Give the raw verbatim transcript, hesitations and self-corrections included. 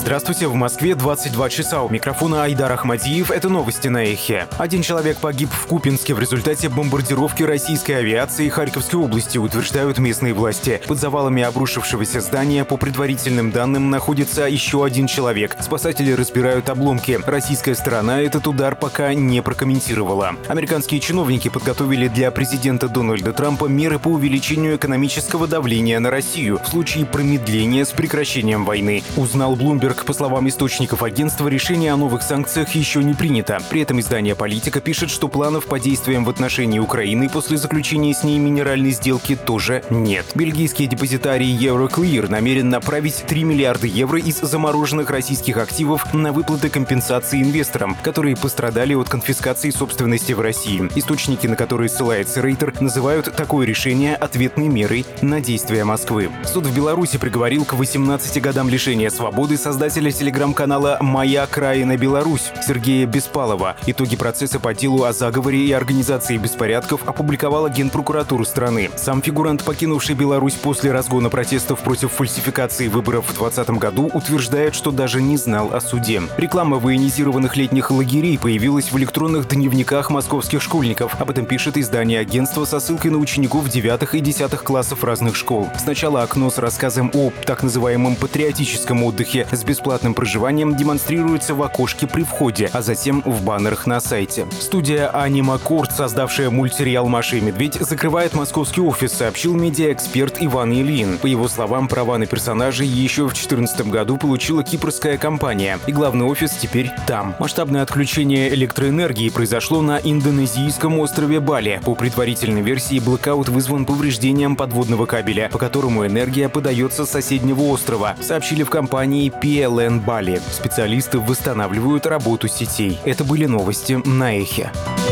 Здравствуйте, в Москве двадцать два часа. У микрофона Айдар Ахмадиев. Это новости на Эхе. Один человек погиб в Купинске в результате бомбардировки российской авиации Харьковской области, утверждают местные власти. Под завалами обрушившегося здания, по предварительным данным, находится еще один человек. Спасатели разбирают обломки. Российская сторона этот удар пока не прокомментировала. Американские чиновники подготовили для президента Дональда Трампа меры по увеличению экономического давления на Россию в случае промедления с прекращением войны. Узнал Bloomberg. По словам источников агентства, решение о новых санкциях еще не принято. При этом издание «Политика» пишет, что планов по действиям в отношении Украины после заключения с ней минеральной сделки тоже нет. Бельгийский депозитарий Euroclear намерен направить три миллиарда евро из замороженных российских активов на выплаты компенсации инвесторам, которые пострадали от конфискации собственности в России. Источники, на которые ссылается Рейтер, называют такое решение ответной мерой на действия Москвы. Суд в Беларуси приговорил к восемнадцати годам лишения свободы создателя телеграм-канала «Моя Краина Беларусь» Сергея Беспалова. Итоги процесса по делу о заговоре и организации беспорядков опубликовала Генпрокуратура страны. Сам фигурант, покинувший Беларусь после разгона протестов против фальсификации выборов в двадцатом году, утверждает, что даже не знал о суде. Реклама военизированных летних лагерей появилась в электронных дневниках московских школьников. Об этом пишет издание агентства со ссылкой на учеников девятых и десятых классов разных школ. Сначала окно с рассказом о так называемом патриотическом отдыхе с бесплатным проживанием демонстрируется в окошке при входе, а затем в баннерах на сайте. Студия Анимакорд, создавшая мультсериал «Маша и медведь», закрывает московский офис, сообщил медиаэксперт Иван Ильин. По его словам, права на персонажей еще в две тысячи четырнадцатом году получила кипрская компания, и главный офис теперь там. Масштабное отключение электроэнергии произошло на индонезийском острове Бали. По предварительной версии, блэкаут вызван повреждением подводного кабеля, по которому энергия подается с соседнего острова, сообщили в компании пи эл эн Bali. Специалисты восстанавливают работу сетей. Это были новости на Эхе.